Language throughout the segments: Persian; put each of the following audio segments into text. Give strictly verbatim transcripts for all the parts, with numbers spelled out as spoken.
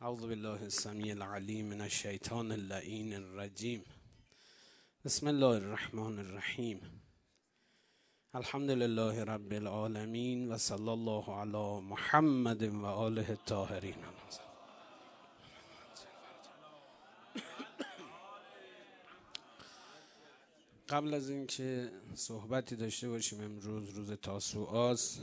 اعوذ بالله السمیع العلیم من الشیطان اللعین الرجیم. بسم الله الرحمن الرحیم. الحمد لله رب العالمین و صلی الله علی محمد و آله الطاهرین. قبل از اینکه صحبتی داشته باشیم، امروز روز تاسوعاست،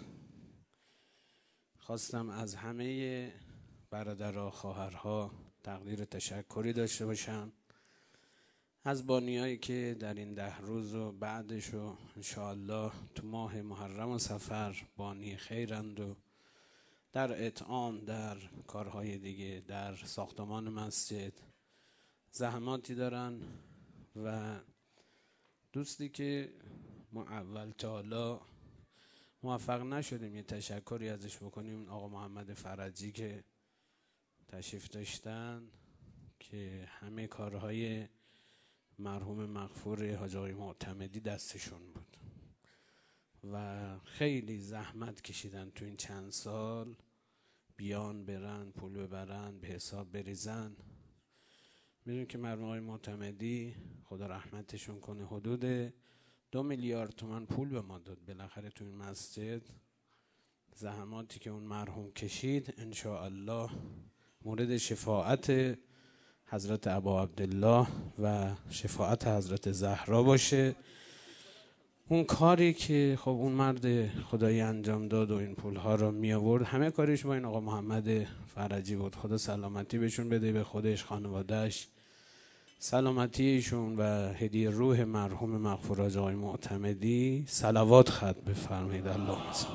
خواستم از همه برادرها خواهرها تقدیر تشکری داشته باشم از بانیایی که در این ده روز و بعدش و انشاءالله تو ماه محرم و صفر بانی خیرند و در اطعام، در کارهای دیگه، در ساختمان مسجد زحماتی دارن و دوستی که ما اول تا حالا موفق نشدیم یه تشکری ازش بکنیم، آقا محمد فرجی که تشریف داشتن که همه کارهای مرحوم مغفور حاج آقای معتمدی دستشون بود و خیلی زحمت کشیدن تو این چند سال، بیان برن پول ببرن به حساب بریزن. میدونیم که مرحوم آقای معتمدی خدا رحمتشون کنه حدود دو میلیارد تومان پول به ما داد بالاخره تو این مسجد. زحماتی که اون مرحوم کشید انشاءالله مورد شفاعت حضرت ابا عبدالله و شفاعت حضرت زهرا باشه. اون کاری که خب اون مرد خدایی انجام داد و این پولها رو می آورد، همه کارش با این آقا محمد فرجی بود. خدا سلامتی بهشون بده، به خودش، خانوادهش سلامتی ایشون و هدیه روح مرحوم مغفور حاج آقای معتمدی. صلوات ختم بفرمایید. اللهم صل.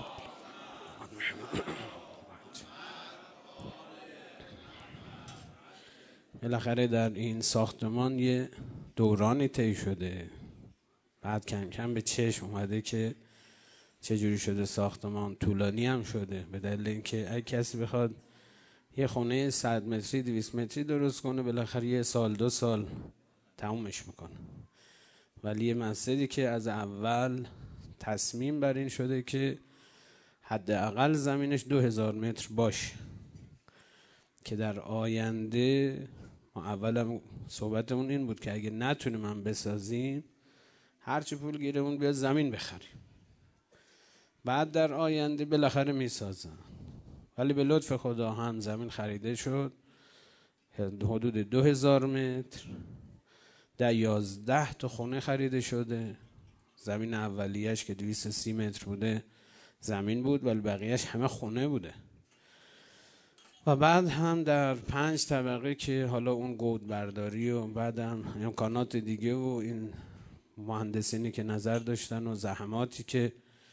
بالاخره در این ساختمان یه دورانی طی شده، بعد کم کم به چشم اومده که چجوری شده ساختمان. طولانی هم شده به دلیل اینکه اگه کسی بخواد یه خونه صد متری دویست متری درست کنه بالاخره یه سال دو سال تمومش میکنه، ولی یه مسجدی که از اول تصمیم بر این شده که حداقل زمینش دو هزار متر باشه که در آینده، ما اولم صحبتمون این بود که اگه نتونیم من بسازیم هرچی پول گیرمون بیاد زمین بخریم، بعد در آینده بالاخره میسازن. ولی به لطف خدا هم زمین خریده شد حدود دو هزار متر، در یازده تا خونه خریده شده. زمین اولیش که دویست و سی متر بوده زمین بود ولی بقیهش همه خونه بوده و بعد هم در پنج طبقه که حالا اون گود برداری و بعد هم امکانات دیگه و این مهندسینی که نظر داشتن و زحماتی که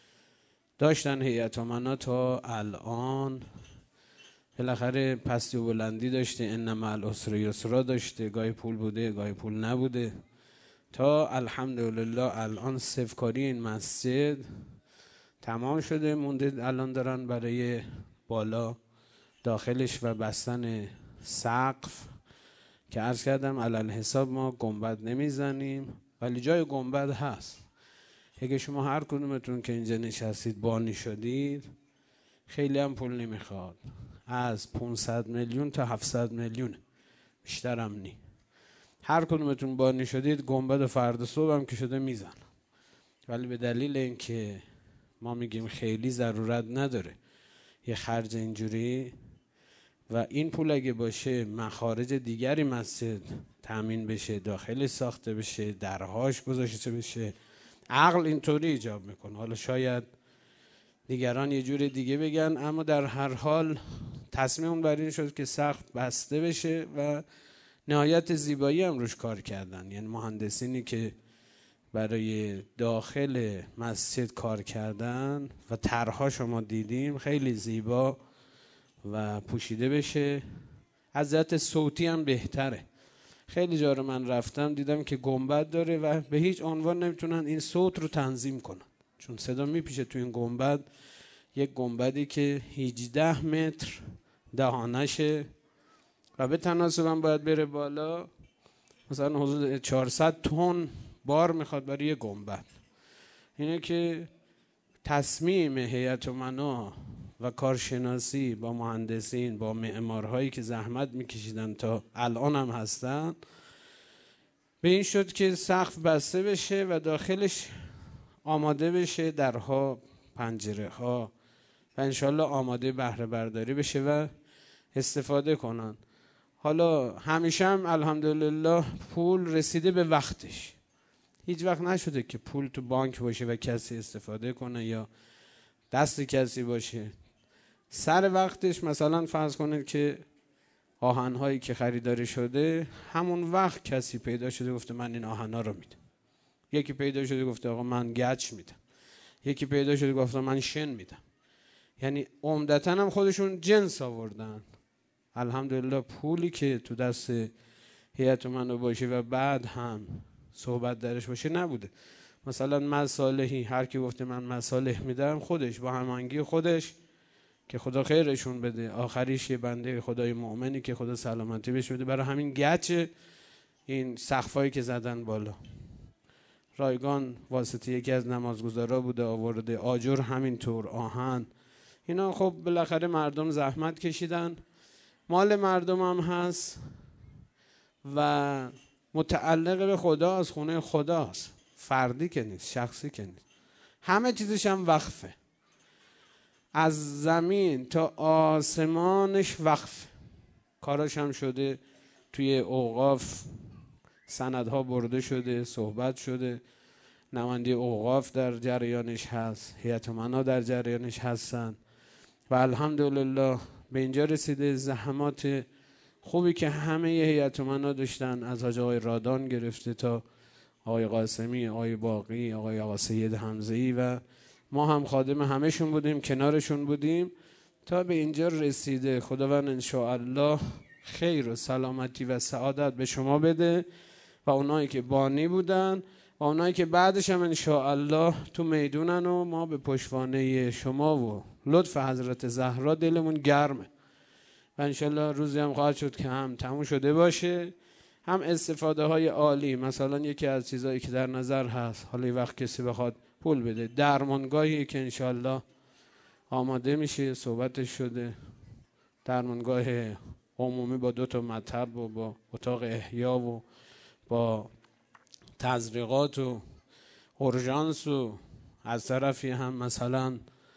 داشتن هیئت امنا تا الان بالاخره پستی و بلندی داشته، ان مع العسر یسرا داشته، گاهی پول بوده گاهی پول نبوده، تا الحمدلله الان صفکاری این مسجد تمام شده. مونده الان دارن برای بالا داخلش و بستن سقف که عرض کردم علل حساب ما گنبد نمیزنیم ولی جای گنبد هست. اگه شما هر کدومتون که اینجا نشستید بانی شدید خیلی هم پول نمیخواد، از پانصد میلیون تا هفتصد میلیون، بیشتر هم نی. هر کدومتون بانی شدید گنبد فردا صبح هم که شده میزن، ولی به دلیل اینکه ما میگیم خیلی ضرورت نداره یه خرج اینجوری و این پول اگه باشه مخارج دیگری مسجد تامین بشه، داخل ساخته بشه، درهاش گذاشته بشه، عقل اینطوری ایجاب میکنه. حالا شاید دیگران یه جور دیگه بگن، اما در هر حال تصمیم بر این شد که سقف بسته بشه و نهایت زیبایی هم روش کار کردن. یعنی مهندسینی که برای داخل مسجد کار کردن و طرح‌ها شما دیدیم خیلی زیبا و پوشیده بشه. از جهت صوتی هم بهتره. خیلی جا رو من رفتم دیدم که گنبد داره و به هیچ عنوان نمیتونن این صوت رو تنظیم کنن چون صدا میپیشه تو این گنبد. یک گنبدی که هجده متر دهانشه و به تناسب هم باید بره بالا، مثلا حدود چهارصد تن بار میخواد برای یک گنبد. اینه که تصمیم هیئت امنا و کارشناسی با مهندسین، با معمارهایی که زحمت میکشیدن تا الان هم هستن، به این شد که سقف بسته بشه و داخلش آماده بشه، درها، پنجره ها، و انشالله آماده بهره برداری بشه و استفاده کنن. حالا همیشه هم الحمدلله پول رسیده به وقتش، هیچ وقت نشده که پول تو بانک باشه و کسی استفاده کنه یا دست کسی باشه. سر وقتش مثلا فرض کنید که آهن‌هایی که خریداری شده همون وقت کسی پیدا شده گفته من این آهن‌ها رو میدم، یکی پیدا شده گفته آقا من گچ میدم، یکی پیدا شده گفته من شن میدم. یعنی عمدتاً هم خودشون جنس آوردن. الحمدلله پولی که تو دست هیئت منو باشه و بعد هم صحبت درش باشه نبوده. مثلا مصالحی هر کی گفته من مصالح میدم، خودش با هماهنگی خودش که خدا خیرشون بده، آخریش یه بنده خدای مؤمنی که خدا سلامتی بهش بده، برای همین گچ این سقفایی که زدن بالا. رایگان واسطه یکی از نمازگزارا بوده آورده، آجر همینطور، آهن، اینا خب بالاخره مردم زحمت کشیدن، مال مردم هم هست و متعلق به خدا، از خونه خداست، فردی که نیست، شخصی که نیست، همه چیزش هم وقفه، از زمین تا آسمانش وقف. کاراش هم شده توی اوقاف، سندها برده شده، صحبت شده، نماینده اوقاف در جریانش هست، هیئت منا در جریانش هستن و الحمدلله به اینجا رسیده. زحمات خوبی که همه هیئت منا داشتن، از حاج آقای رادان گرفته تا آقای قاسمی، آقای باقی، آقای آقا سید حمزه‌ای و ما هم خادم همهشون بودیم، کنارشون بودیم تا به اینجا رسیده. خداوند انشاءالله خیر و سلامتی و سعادت به شما بده و اونایی که بانی بودن و اونایی که بعدش هم انشاءالله تو میدونن و ما به پشتوانه شما و لطف حضرت زهرا دلمون گرمه و انشاءالله روزی هم خواهد شد که هم تموم شده باشه، هم استفاده های عالی. مثلا یکی از چیزایی که در نظر هست، حالا یه وقت کسی بخواد پول بده، درمانگاهی که انشاءالله آماده میشه، صحبتش شده، درمانگاه عمومی با دو تا مطب و با اتاق احیا و با تزریقات و اورژانس و از طرفی هم مثلا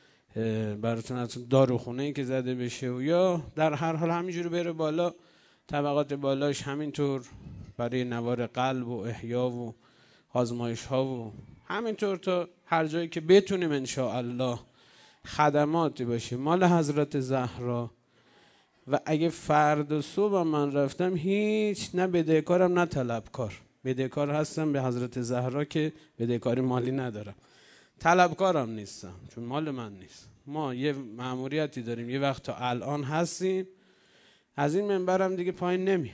براتون داروخونه‌ای که زده بشه و یا در هر حال همینجوری بره بالا، طبقات بالاش همینطور برای نوار قلب و احیا و آزمایش ها و همینطور تا هر جایی که بتونیم انشاءالله خدماتی باشه مال حضرت زهرا. و اگه فردا صبح من رفتم هیچ نه بدهکارم نه طلبکار، بدهکار هستم به حضرت زهرا که بدهکاری مالی ندارم، طلبکارم نیستم چون مال من نیست. ما یه مأموریتی داریم، یه وقت تا الان هستیم، از این منبرم دیگه پایین نمی،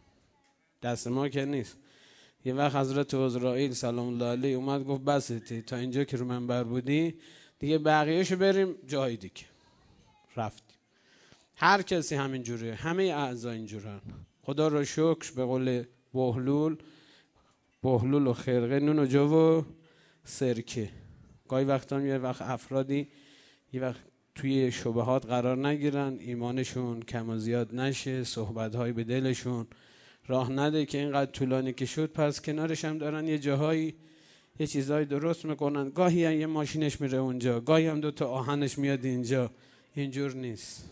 دست ما که نیست. یه وقت حضرت عزرائیل سلام الله علیه اومد گفت بسیتی تا اینجا که رو منبر بودی دیگه بقیهشو بریم جای دیگه. رفتیم. هر کسی همین جوره، همه اعضا اینجورن. خدا را شکر، به قول بهلول، بهلول و خرقه، نون و جو و سرکه. گاهی وقتا یه وقت افرادی یه وقت توی شبهات قرار نگیرن، ایمانشون کم و زیاد نشه، صحبت‌های به دلشون راه نده که اینقدر طولانی که شد، پس کنارش هم دارن یه جاهایی یه چیزایی درست میکنن، گاهی هم یه ماشینش میره اونجا، گاهی هم دو تا آهنش میاد اینجا. اینجور نیست.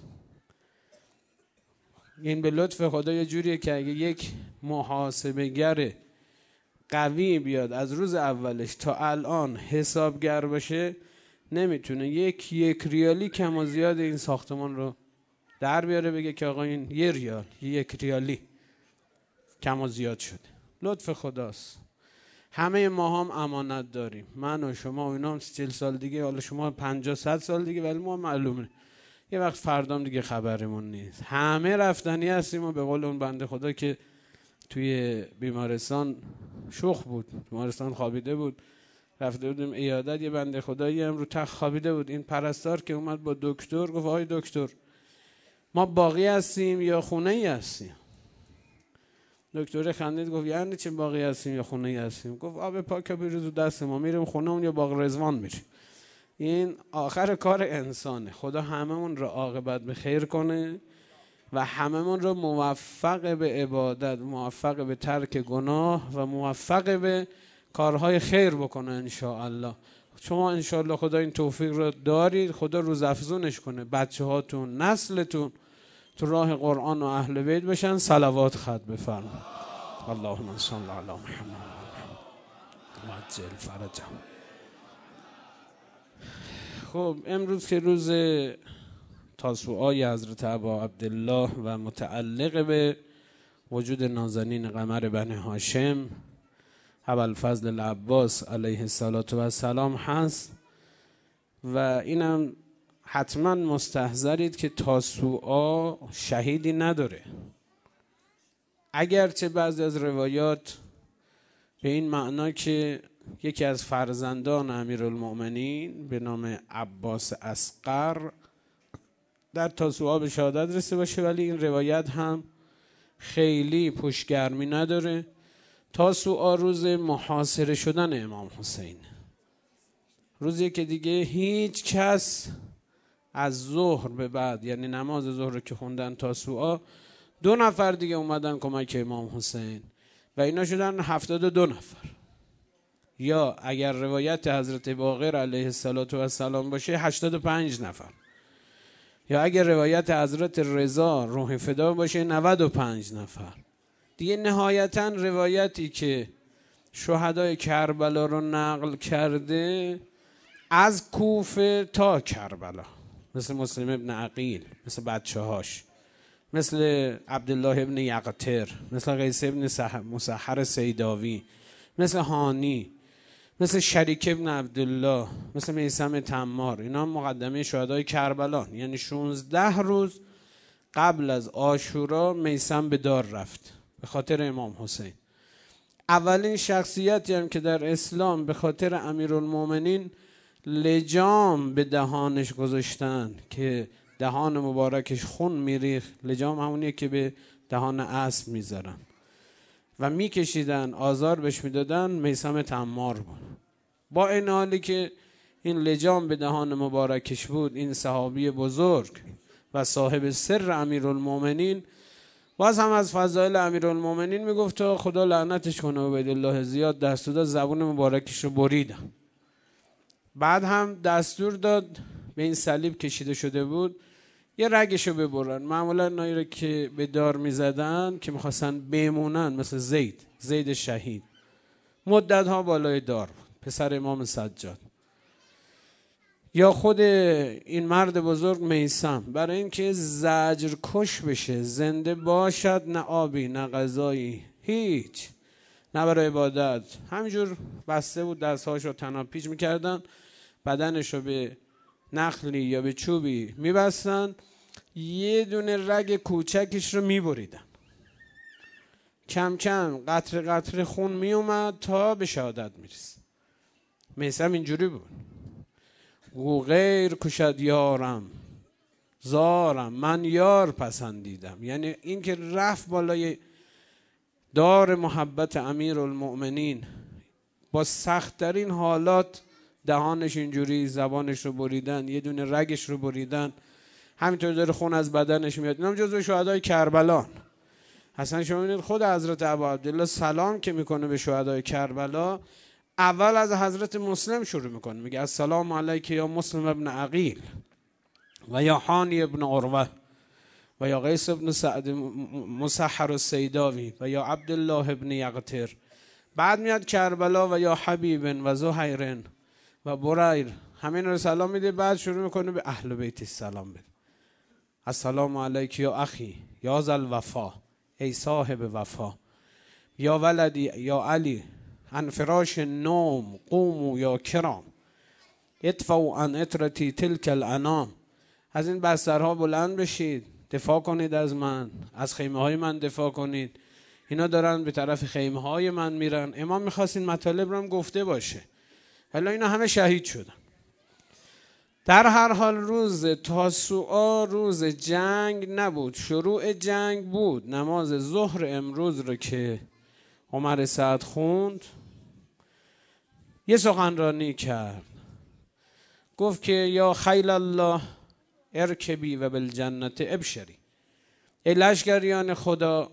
این به لطف خدا یه جوریه که اگه یک محاسبه‌گر قوی بیاد از روز اولش تا الان حسابگر باشه، نمیتونه یک یک ریالی کم و زیاد این ساختمان رو در بیاره بگه که آقا این یه ریال یک ریالی کم و زیاد شده. لطف خداست. همه ما هم امانت داریم، من و شما و اینا هم چهل سال دیگه، حالا شما پنجاه صد سال دیگه، ولی ما معلومه یه وقت فردام دیگه خبرمون نیست. همه رفتنی هستیم و به قول اون بنده خدا که توی بیمارستان شوخ بود، بیمارستان خوابیده بود، رفته بودیم عیادت، یه بنده خدایی هم رو تخت خوابیده بود. این پرستار که اومد با دکتر گفت آقای دکتر ما باقی هستیم یا خونه ای هستیم؟ دکتر خندید گفت یعنی چه باقی هستیم یا خونه ای هستیم؟ گفت آب پاک بریز رو دست ما، میریم خونه اون یا باغ رضوان میریم. این آخر کار انسانه. خدا هممون رو عاقبت به خیر کنه و هممون رو موفق به عبادت، موفق به ترک گناه و موفق به کارهای خیر بکنه انشاءالله. شما انشاءالله خدا این توفیق رو دارید، خدا روزافزونش کنه، بچه هاتون، نسلتون تو راه قرآن و اهل بیت بشن. صلوات خط بفرمایید. اللهم صل علی محمد و عجل فرجهم. خب امروز که روز تاسوعای حضرت ابا عبدالله و متعلق به وجود نازنین قمر بنی هاشم ابوالفضل العباس علیه السلام هست و اینم حتما مستحضرید که تاسوعا شهیدی نداره، اگرچه بعضی از روایات به این معنا که یکی از فرزندان امیرالمؤمنین به نام عباس اصغر در تاسوعا به شهادت رسیده باشه، ولی این روایت هم خیلی پشتگرمی نداره. تاسوعا روز محاصره شدن امام حسین، روزی که دیگه هیچ کس از ظهر به بعد، یعنی نماز ظهر رو که خوندن تاسوعا، دو نفر دیگه اومدن کمک امام حسین و اینا شدن هفتاد و دو نفر، یا اگر روایت حضرت باقر علیه السلام باشه هشتاد و پنج نفر، یا اگر روایت حضرت رضا روح فدا باشه نود و پنج نفر. دیگه نهایتا روایتی که شهدای کربلا رو نقل کرده از کوفه تا کربلا، مثل مسلم ابن عقیل، مثل بچه هاش، مثل عبدالله ابن یقطر، مثل قیس ابن مسحر سیداوی، مثل هانی، مثل شریک ابن عبدالله، مثل میثم تمار، اینا مقدمه شهدای کربلا. یعنی شانزده روز قبل از عاشورا میثم به دار رفت به خاطر امام حسین. اولین شخصیتی هم که در اسلام به خاطر امیرالمؤمنین لجام به دهانش گذاشتن که دهان مبارکش خون میریخت. لجام همونیه که به دهان اسب میذارن و میکشیدن، آزار بهش میدادن. میثم تمار بود. با این حالی که این لجام به دهان مبارکش بود، این صحابی بزرگ و صاحب سر امیرالمؤمنین باز هم از فضایل امیرالمؤمنین میگفت تا خدا لعنتش کنه عبیدالله زیاد دستور داد زبون مبارکش رو بریدن. بعد هم دستور داد به این صلیب کشیده شده بود یه رگش رو ببرن. معمولا نایی رو که به دار میزدن که میخواستن بمونن، مثل زید زید شهید مدت ها بالای دار بود، پسر امام سجاد، یا خود این مرد بزرگ میثم، برای اینکه زجر کش بشه، زنده باشد، نه آبی نه غذایی، هیچ، نه برای عبادت، همینجور بسته بود، دستهاش رو تناب پیچ میکردن، بدنش رو به نخلی یا به چوبی میبستن، یه دونه رگ کوچکش رو میبریدن، کم کم قطره قطره خون میومد تا به شهادت میرسید. میثم اینجوری بود: او غیر کشد یارم زارم، من یار پسندیدم. یعنی این که رفت بالای دار محبت امیرالمؤمنین، با سخت‌ترین حالات دهانش اینجوری، زبانش رو بریدن، یه دونه رگش رو بریدن، همینطور داره خون از بدنش میاد. اینم جزو شهدای کربلا. اصلا شما ببینید خود حضرت ابا عبدالله سلام که میکنه به شهدای کربلا، اول از حضرت مسلم شروع میکنه، میگه السلام علیک یا مسلم ابن عقیل و یا حانی ابن عروه و یا قیس ابن سعد مسحر السیداوی و یا عبدالله ابن یقطر. بعد میاد کربلا و یا حبیب و زهیر و بریر، همین رو سلام میده. بعد شروع میکنه به اهل بیت سلام بده: السلام علیک یا اخی یا ذل وفا، ای صاحب وفا، یا ولدی یا علی، عن فراش نوم قوموا یا کرام، ادفعوا عن اطرتی تلک الانام. از این بسترها بلند بشید، دفاع کنید از من، از خیمه های من دفاع کنید. اینا دارن به طرف خیمه های من میرن. امام میخواست این مطالب رو هم گفته باشه، ولی اینا همه شهید شدن. در هر حال روز تاسوعا روز جنگ نبود، شروع جنگ بود. نماز ظهر امروز رو که عمر سعد خوند، یه سخنرانی کرد، گفت که یا خیل الله ارکبی و بالجنت ابشری، ای لشکریان خدا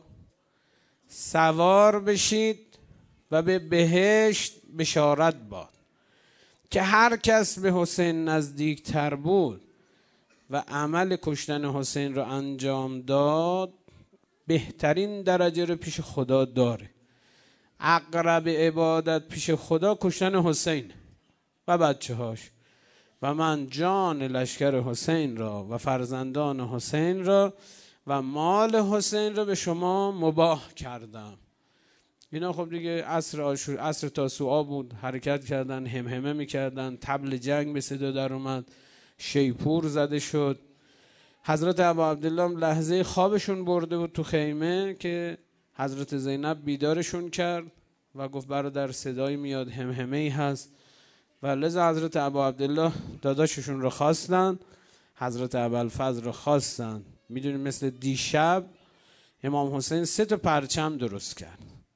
سوار بشید و به بهشت بشارت باد که هر کس به حسین نزدیک تر بود و عمل کشتن حسین رو انجام داد بهترین درجه رو پیش خدا داره. اقرب عبادت پیش خدا کشتن حسین و بچه هاش و من جان لشکر حسین را و فرزندان حسین را و مال حسین را به شما مباح کردم. اینا خب دیگه عصر آشور عصر تاسوعا بود، حرکت کردن، همهمه میکردن، طبل جنگ به صدا در اومد، شیپور زده شد. حضرت ابا عبدالله لحظه خوابشون برده بود تو خیمه که حضرت زینب بیدارشون کرد و گفت برادر صدایی میاد، همهمه ای هست و لذا حضرت ابا عبدالله داداششون رو خواستن، حضرت ابوالفضل رو خواستن. میدونید مثل دیشب امام حسین سه تا پرچم درست کرد.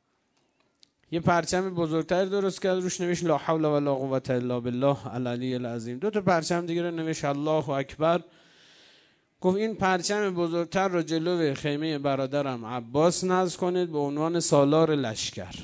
یه پرچم بزرگتر درست کرد روش نوشت لا حول ولا قوة الا بالله العلی العظیم. دو تا پرچم دیگه رو نوشت الله اکبر. گفت این پرچم بزرگتر رو جلوی خیمه برادرم عباس نصب کنید به عنوان سالار لشکر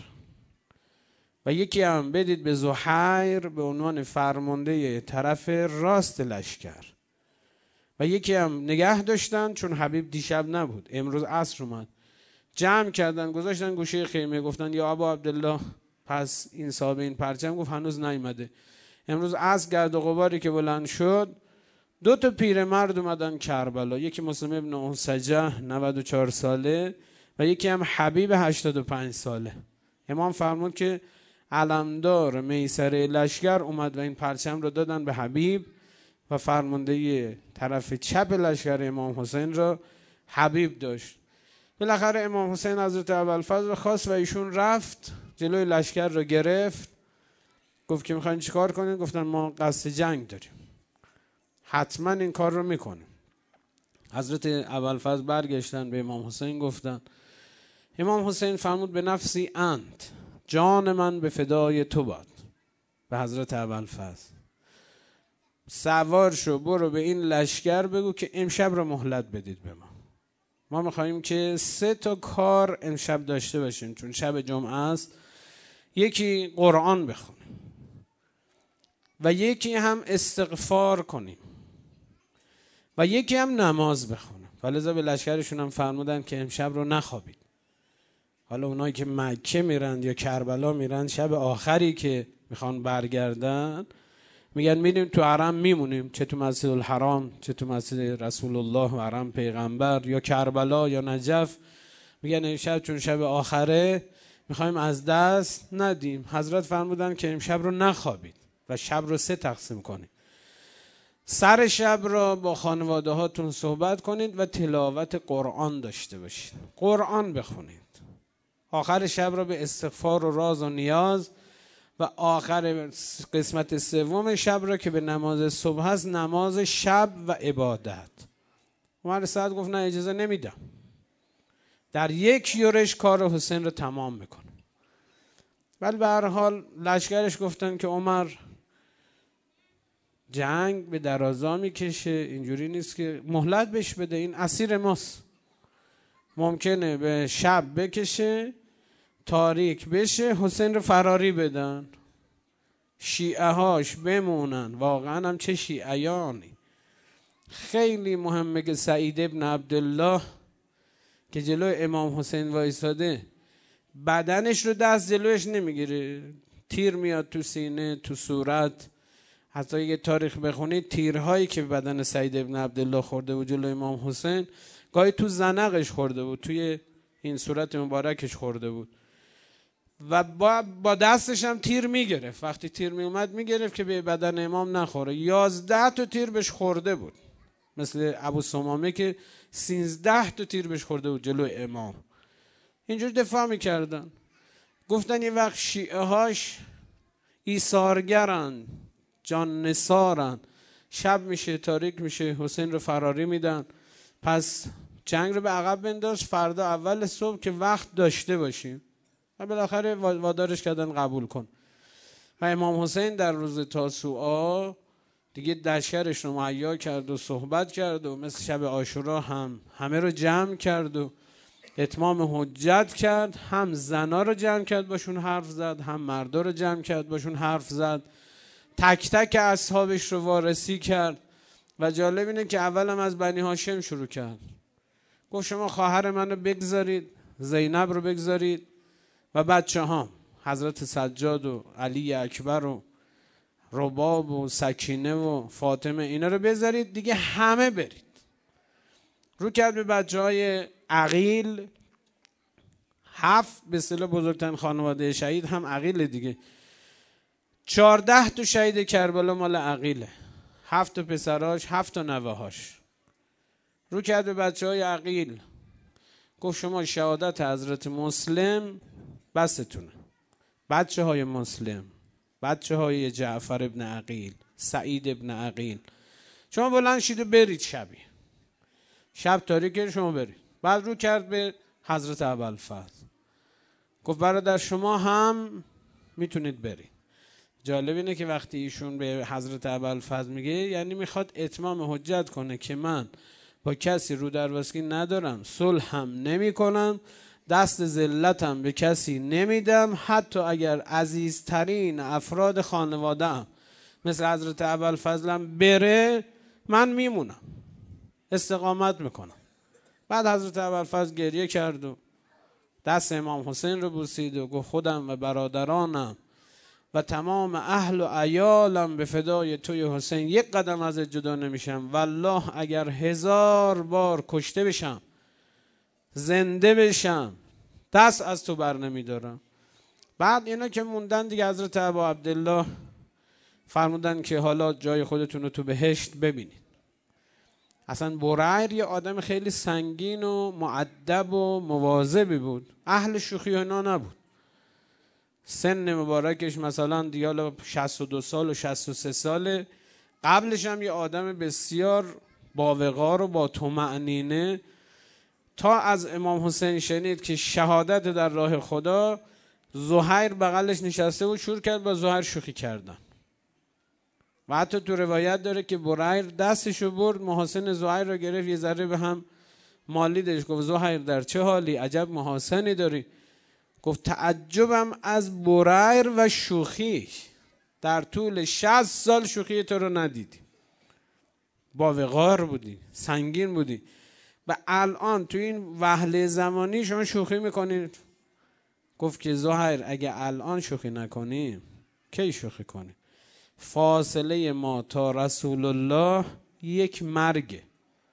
و یکی هم بدید به زهیر به عنوان فرمانده طرف راست لشکر و یکی هم نگه داشتن چون حبیب دیشب نبود، امروز عصر اومد. جمع کردن گذاشتن گوشه خیمه، گفتن یا ابا عبدالله پس این صاحب این پرچم؟ گفت هنوز نیامده. امروز عصر گرد و غباری که بلند شد دو تا پیرمرد اومدن کربلا، یکی مسلم ابن اوسجه نود و چهار ساله و یکی هم حبیب هشتاد و پنج ساله. امام فرمود که علمدار میسره لشکر اومد و این پرچم رو دادن به حبیب و فرمانده طرف چپ لشکر امام حسین را حبیب داشت. بالاخره امام حسین حضرت ابوالفضل رو خواست و ایشون رفت جلوی لشکر رو گرفت. گفت که میخواین چیکار کنین؟ گفتن ما قصد جنگ داریم، حتما این کار رو میکنیم. حضرت ابوالفضل برگشتن به امام حسین گفتن، امام حسین فرمود به نفسی انت، جان من به فدای تو باد. به حضرت ابوالفضل سوار شو برو به این لشکر بگو که امشب رو مهلت بدید به ما، ما میخواییم که سه تا کار امشب داشته باشیم چون شب جمعه است. یکی قرآن بخونیم و یکی هم استغفار کنیم و یکی هم نماز بخونیم. ولذا به لشکرشون هم فرمودن که امشب رو نخوابید. حالا اونایی که مکه میرن یا کربلا میرن شب آخری که میخوان برگردن میگن میریم تو حرم میمونیم، چه تو مسجد الحرام چه تو مسجد رسول الله و حرم پیغمبر یا کربلا یا نجف. میگن امشب چون شب آخره میخوایم از دست ندیم. حضرت فرمودن که امشب رو نخوابید و شب رو سه تقسیم کنید. سر شب را با خانواده هاتون صحبت کنید و تلاوت قرآن داشته باشید، قرآن بخونید. آخر شب را به استغفار و راز و نیاز و آخر قسمت سوم شب را که به نماز صبح هست نماز شب و عبادت. عمر سعد گفت نه اجازه نمیدم، در یک یورش کار حسین رو تمام میکنه. ولی به هر حال لشکرش گفتن که عمر جنگ به درازا میکشه، اینجوری نیست که مهلت بهش بده، این اسیر ماست، ممکنه به شب بکشه تاریک بشه حسین رو فراری بدن، شیعه هاش بمونن. واقعا هم چه شیعیانی. خیلی مهمه که سعید ابن عبدالله که جلو امام حسین وایساده بدنش رو دست جلوش نمیگیره، تیر میاد تو سینه تو صورت. حتی یه تاریخ بخونید تیرهایی که بدن سعید ابن عبدالله خورده بود جلو امام حسین گاهی تو زنقش خورده بود، توی این صورت مبارکش خورده بود و با, با دستش هم تیر میگرفت. وقتی تیر میومد میگرفت که به بدن امام نخوره. یازده تا تیر بهش خورده بود، مثل ابو سمامه که سینزده تا تیر بهش خورده بود جلو امام. اینجور دفاع میکردن. گفتن یه وقت شیعه هاش ایثارگرن، جان نثارن، شب میشه تاریک میشه حسین رو فراری میدن، پس جنگ رو به عقب بنداز، فردا اول صبح که وقت داشته باشیم. و بالاخره وادارش کردن قبول کن. و امام حسین در روز تاسوعا دیگه لشکرش رو مهیا کرد و صحبت کرد و مثل شب عاشورا هم همه رو جمع کرد و اتمام حجت کرد. هم زنا رو جمع کرد باشون حرف زد، هم مردا رو جمع کرد باشون حرف زد، تک تک اصحابش رو وارسی کرد. و جالب اینه که اولم از بنی هاشم شروع کرد. گفت شما خواهر منو بگذارید، زینب رو بگذارید و بچه ها حضرت سجاد و علی اکبر و رباب و سکینه و فاطمه اینا رو بذارید دیگه، همه برید. رو کرد به بچه های عقیل، هفت به اصطلاح بزرگترین خانواده شهید هم عقیل دیگه، چارده تا شهید کربلا مال عقیله، هفت تا پسراش، هفت تا نوه‌هاش. رو کرد به بچه های عقیل، گفت شما شهادت حضرت مسلم بستونه. بچه های مسلم، بچه های جعفر ابن عقیل، سعید ابن عقیل، شما بلند شید و برید شبی، شب تاریکه شما برید. بعد رو کرد به حضرت ابوالفضل، گفت برادر شما هم میتونید برید. جالب اینه که وقتی ایشون به حضرت ابوالفضل میگه یعنی میخواد اتمام حجت کنه که من با کسی رو در واسکی ندارم، صلح هم نمی کنم، دست ذلتم به کسی نمیدم، حتی اگر عزیزترین افراد خانواده هم مثل حضرت ابوالفضلم بره من میمونم، استقامت میکنم. بعد حضرت ابوالفضل گریه کرد و دست امام حسین رو بوسید و گفت خودم و برادرانم و تمام اهل و عیالم به فدای توی حسین یک قدم ازت جدا نمیشم، والله اگر هزار بار کشته بشم زنده بشم دست از تو بر نمیدارم. بعد اینا که موندن دیگه حضرت ابا عبدالله فرمودن که حالا جای خودتون رو تو بهشت ببینید. اصلا بریر یه آدم خیلی سنگین و مؤدب و مواظبی بود، اهل شوخی و اینا نبود. سن مبارکش مثلا دیال شصت و دو سال و شصت و سه ساله، قبلش هم یه آدم بسیار باوقار و با طمأنینه. تا از امام حسین شنید که شهادت در راه خدا، زهیر بغلش نشسته و شروع کرد با زهیر شوخی کردن. و حتی تو روایت داره که بریر دستشو برد محاسن زهیر رو گرفت، یه ذره به هم مالیدش، گفت زهیر در چه حالی، عجب محاسنی داری. گفت تعجبم از بریر و شوخیش، در طول شصت سال شوخی تو رو ندیدی، با وقار بودی، سنگین بودی، و الان تو این وهله زمانی شما شوخی میکنید. گفت که زهیر اگه الان شوخی نکنیم کی شوخی کنیم؟ فاصله ما تا رسول الله یک مرگه،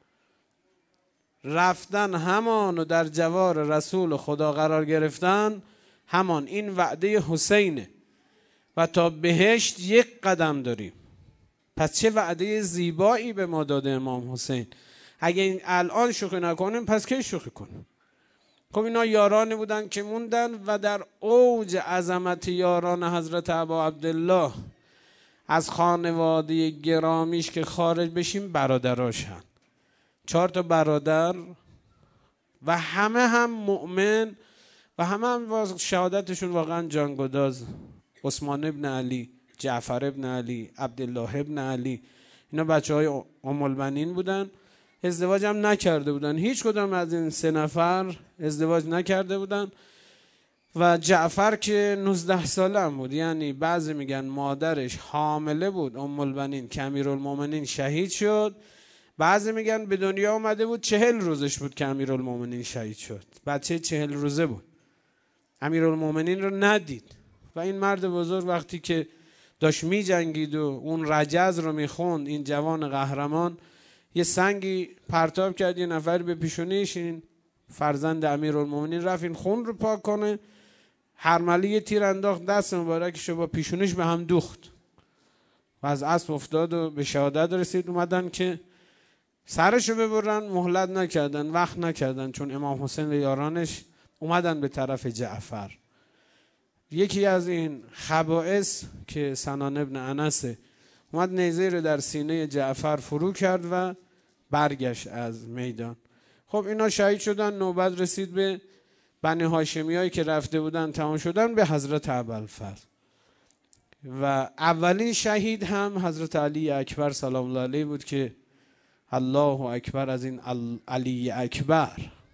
رفتن همان و در جوار رسول خدا قرار گرفتن همان، این وعده حسینه و تا بهشت یک قدم داریم. پس چه وعده زیبایی به ما داده امام حسین. اگه این الان شوخی نکنیم پس کی شوخی کنیم؟ خب اینا یارانی بودن که موندن و در اوج عظمت یاران حضرت ابا عبدالله از خانواده گرامیش که خارج بشیم برادراشن، چهار تا برادر و همه هم مؤمن و همه هم شهادتشون واقعا جانگداز. عثمان ابن علی، جعفر ابن علی، عبدالله ابن علی، اینا بچه های ام البنین بودن، ازدواج هم نکرده بودن، هیچ کدام از این سه نفر ازدواج نکرده بودن. و جعفر که نوزده ساله هم بود، یعنی بعضی میگن مادرش حامله بود ام البنین که امیرالمومنین شهید شد، بعضی میگن به دنیا اومده بود چهل روزش بود که امیرالمومنین شهید شد، بچه چهل روزه بود، امیرالمومنین رو ندید. و این مرد بزرگ وقتی که داشت می جنگید و اون رجز رو میخوند، این جوان قهرمان یه سنگی پرتاب کرد، یه نفر به پیشونیش، این فرزند امیرالمومنین رفت این خون رو پاک کنه، هرملی یه تیر انداخت، دست مبارکش رو با پیشونیش به هم دوخت و از اسب افتاد و به شهادت رسید. اومدن که سرشو ببرن، مهلت نکردن، وقت نکردن، چون امام حسین و یارانش اومدن به طرف جعفر. یکی از این خبائث که سنان ابن انسه اومد نیزه رو در سینه جعفر فرو کرد و برگشت از میدان. خب اینا شهید شدن، نوبت رسید به بنی هاشمی هایی که رفته بودن تمام شدن به حضرت ابوالفضل. و اولین شهید هم حضرت علی اکبر سلام الله علیه بود که الله اکبر از این علی اکبر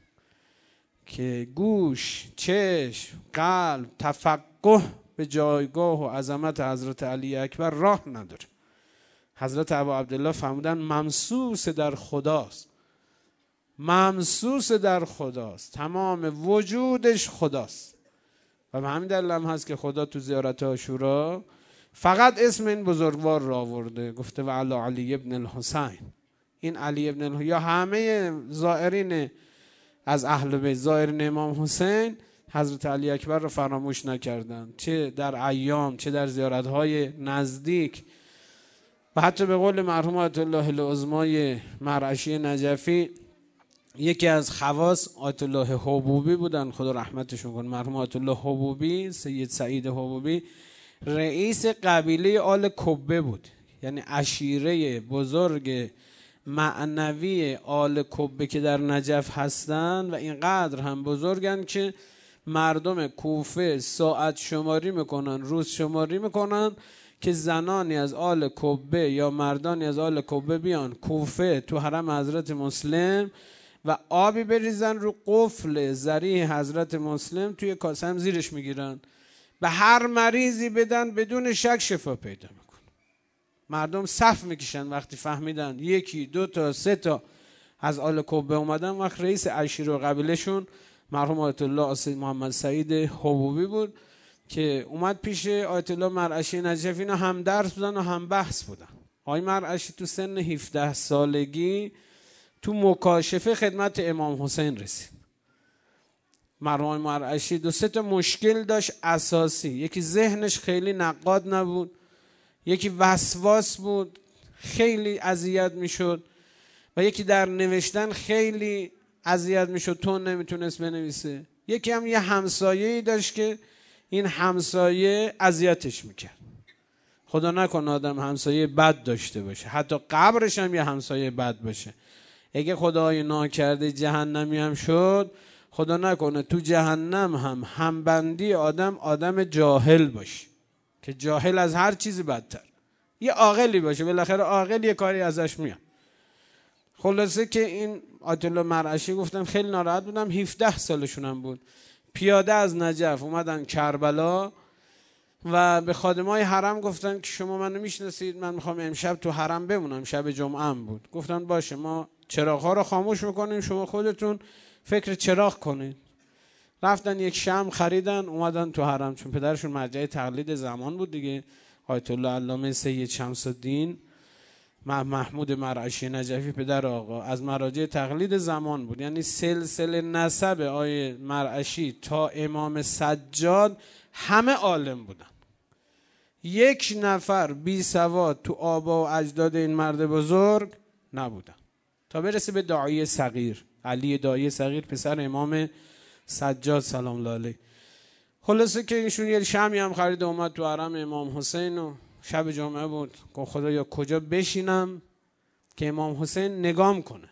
که گوش، چشم، قلب، تفقه به جایگاه و عظمت حضرت علی اکبر راه نداره. حضرت ابا عبدالله فرمودن ممسوس در خداست، ممسوس در خداست، تمام وجودش خداست. و به همین دلیل هم هست که خدا تو زیارت عاشورا فقط اسم این بزرگوار را آورده، گفته و علی علی ابن الحسین. این علی ابن الحسین یا همه زائرین از اهل بیت، زائرین امام حسین، حضرت علی اکبر را فراموش نکردند، چه در ایام چه در زیارت‌های نزدیک. و حتی به قول مرحوم آیت الله العظمای مرعشی نجفی، یکی از خواص آیت الله حبوبی بودن، خدا رحمتشون کنه، مرحوم آیت الله حبوبی، سید سعید حبوبی، رئیس قبیله آل کبه بود، یعنی عشیره بزرگ معنوی آل کبه که در نجف هستن و اینقدر هم بزرگن که مردم کوفه ساعت شماری میکنن، روز شماری میکنن که زنانی از آل کبه یا مردانی از آل کبه بیان کوفه تو حرم حضرت مسلم و آبی بریزن رو قفل ذریح حضرت مسلم، توی کاسه هم زیرش میگیرن، به هر مریضی بدن، بدون شک شفا پیدا میکنه. مردم صف میکشن وقتی فهمیدن یکی دو تا سه تا از آل کبه اومدن. وقت رئیس عشیره و قبیلهشون مرحوم آیت الله سید محمد سعید حبوبی بود که اومد پیش آیت الله مرعشی نجفی. اینا هم درس بودن و هم بحث بودن. آقای مرعشی تو سن هفده سالگی تو مکاشفه خدمت امام حسین رسید. مرحوم مرعشی دو سه تا مشکل داشت اساسی، یکی ذهنش خیلی نقاد نبود، یکی وسواس بود، خیلی اذیت میشد، و یکی در نوشتن خیلی اذیت میشد، تون نمیتونست بنویسه. یکی هم یه همسایه‌ای داشت که این همسایه اذیتش میکرد. خدا نکنه آدم همسایه بد داشته باشه، حتی قبرش هم یه همسایه بد باشه. اگه خدای ناکرده جهنمی هم شد، خدا نکنه تو جهنم هم همبندی آدم آدم جاهل باشه که جاهل از هر چیزی بدتر، یه عاقلی باشه، بالاخره عاقل یه کاری ازش میاد. خلاصه که این آیت الله مرعشی گفتم خیلی ناراحت بودم، هفده سالشون هم بود، پیاده از نجف اومدن کربلا و به خادمای حرم گفتن که شما منو میشناسید، من میخوام امشب تو حرم بمونم، شب جمعه هم بود. گفتن باشه، ما چراغ‌ها رو خاموش میکنیم، شما خودتون فکر چراغ کنید. رفتن یک شمع خریدن، اومدن تو حرم، چون پدرشون مرجع تقلید زمان بود دیگه، آیت الله علامه سید شمس الدین محمود مرعشی نجفی پدر آقا از مراجع تقلید زمان بود، یعنی سلسله نسب آیه مرعشی تا امام سجاد همه عالم بودن. یک نفر بی سواد تو آبا و اجداد این مرد بزرگ نبودن، تا برسه به داعیه صغیر، علی داعیه صغیر، پسر امام سجاد سلام الله علیه. خلاصه که ایشون یه شمعی هم خرید اومد تو حرم امام حسین و شب جمعه بود. گفت خدا یا کجا بشینم که امام حسین نگام کنه.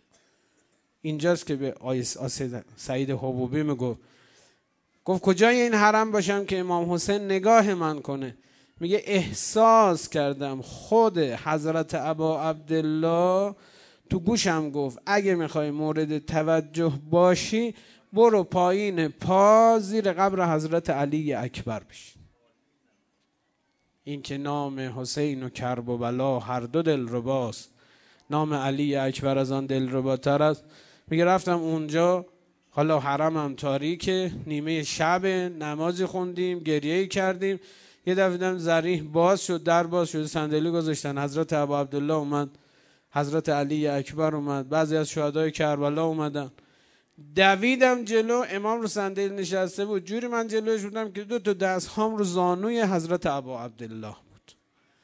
اینجاست که به آیه سعید حبوبی میگفت، گفت کجای این حرم باشم که امام حسین نگاه من کنه؟ میگه احساس کردم خود حضرت ابا عبدالله تو گوشم گفت اگه میخوای مورد توجه باشی برو پایین پا زیر قبر حضرت علی اکبر بشی. این که نام حسین و کرب و بلا هر دو دل رباست، نام علی اکبر از آن دل رباتر است. میگه رفتم اونجا، حالا حرمم تاریکه، نیمه شب، نمازی خوندیم، گریه کردیم، یه دفعه دیدم ذریح باز شد، در باز شد، صندلی گذاشتن، حضرت ابا عبدالله اومد، حضرت علی اکبر اومد، بعضی از شهدای کربلا اومدن. دویدم جلو، امام رو صندلی نشسته بود، جوری من جلوش بودم که دو تا دست هام رو زانوی حضرت ابا عبدالله بود.